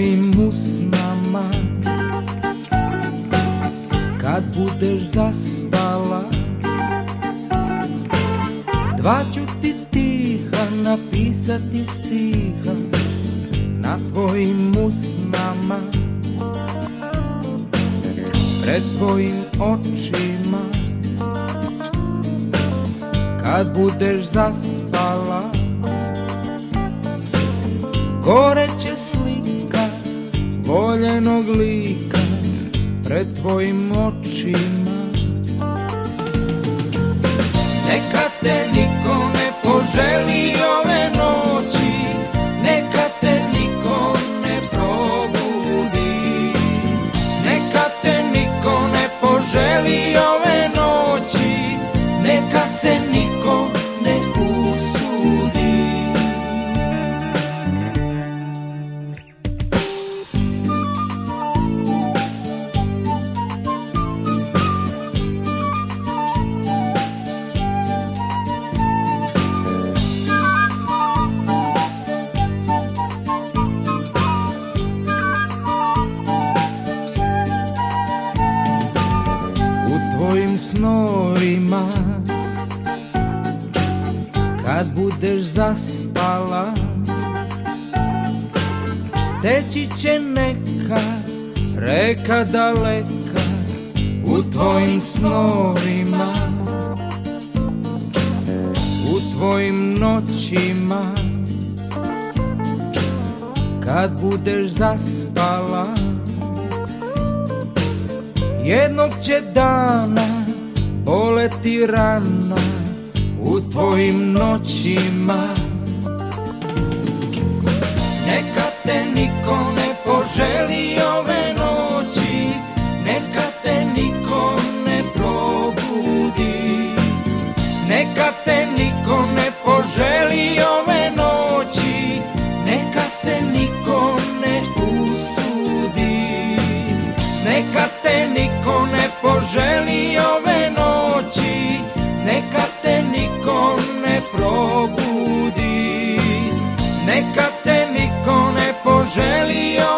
tvojim usnama, kad budeš zaspala, dva ću ti tiha napisati stiha na tvojim usnama, pred tvojim očima, kad budeš zaspala. Gore će slika voljenog lika pred tvojim očima. Neka te niko ne poželi ove noći, neka te niko ne probudi, neka te niko ne poželi ove noći, neka se niko ne usudi. U tvojim snovima, kad budeš zaspala, teći će neka reka daleka u tvojim snovima, u tvojim noćima, kad budeš zaspala. Jednog će dana boleti rana u tvojim noćima. Neka te niko ne poželi ove noći, neka te niko ne probudi, neka te niko ne poželi ove noći, neka se niko ne usudi, neka te niko ne poželi ove noći, neka te niko ne probudi, neka te niko ne poželi